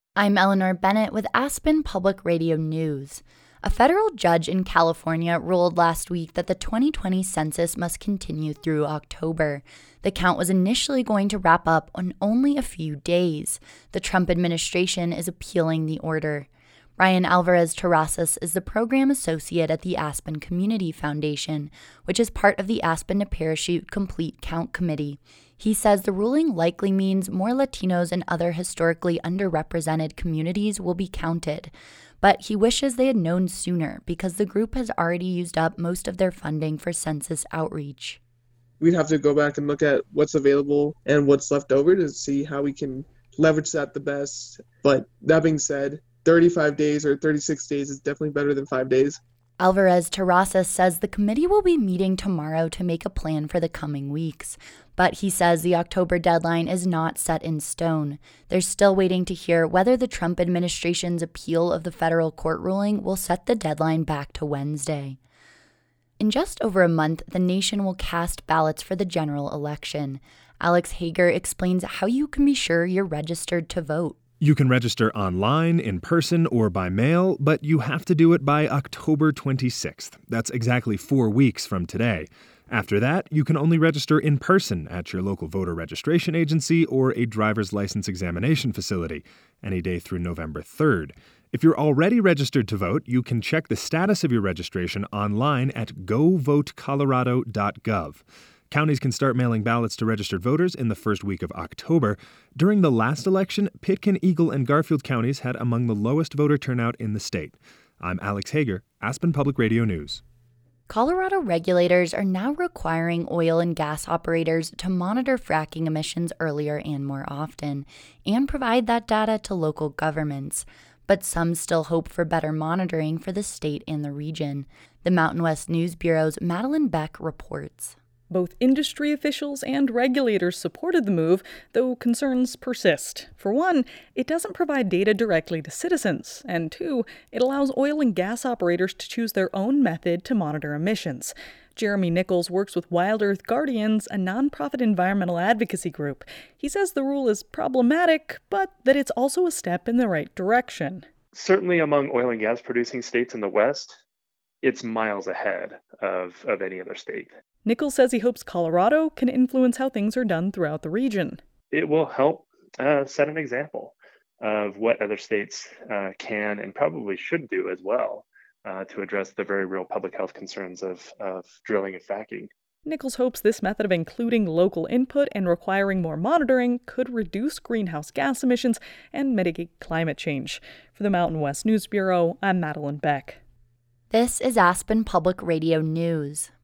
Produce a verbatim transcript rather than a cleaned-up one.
I'm Eleanor Bennett with Aspen Public Radio News. A federal judge in California ruled last week that the twenty twenty census must continue through October. The count was initially going to wrap up on only a few days. The Trump administration is appealing the order. Ryan Alvarez-Terrazas is the program associate at the Aspen Community Foundation, which is part of the Aspen to Parachute Complete Count Committee. He says the ruling likely means more Latinos and other historically underrepresented communities will be counted, but he wishes they had known sooner because the group has already used up most of their funding for census outreach. We'd have to go back and look at what's available and what's left over to see how we can leverage that the best. But that being said, thirty-five days or thirty-six days is definitely better than five days. Alvarez-Terrazas says the committee will be meeting tomorrow to make a plan for the coming weeks. But he says the October deadline is not set in stone. They're still waiting to hear whether the Trump administration's appeal of the federal court ruling will set the deadline back to Wednesday. In just over a month, the nation will cast ballots for the general election. Alex Hager explains how you can be sure you're registered to vote. You can register online, in person, or by mail, but you have to do it by October twenty-sixth. That's exactly four weeks from today. After that, you can only register in person at your local voter registration agency or a driver's license examination facility, any day through November third. If you're already registered to vote, you can check the status of your registration online at go vote colorado dot gov. Counties can start mailing ballots to registered voters in the first week of October. During the last election, Pitkin, Eagle, and Garfield counties had among the lowest voter turnout in the state. I'm Alex Hager, Aspen Public Radio News. Colorado regulators are now requiring oil and gas operators to monitor fracking emissions earlier and more often, and provide that data to local governments. But some still hope for better monitoring for the state and the region. The Mountain West News Bureau's Madeline Beck reports. Both industry officials and regulators supported the move, though concerns persist. For one, it doesn't provide data directly to citizens, and two, it allows oil and gas operators to choose their own method to monitor emissions. Jeremy Nichols works with Wild Earth Guardians, a nonprofit environmental advocacy group. He says the rule is problematic, but that it's also a step in the right direction. Certainly among oil and gas producing states in the West, it's miles ahead of, of any other state. Nichols says he hopes Colorado can influence how things are done throughout the region. It will help uh, set an example of what other states uh, can and probably should do as well uh, to address the very real public health concerns of, of drilling and fracking. Nichols hopes this method of including local input and requiring more monitoring could reduce greenhouse gas emissions and mitigate climate change. For the Mountain West News Bureau, I'm Madeline Beck. This is Aspen Public Radio News.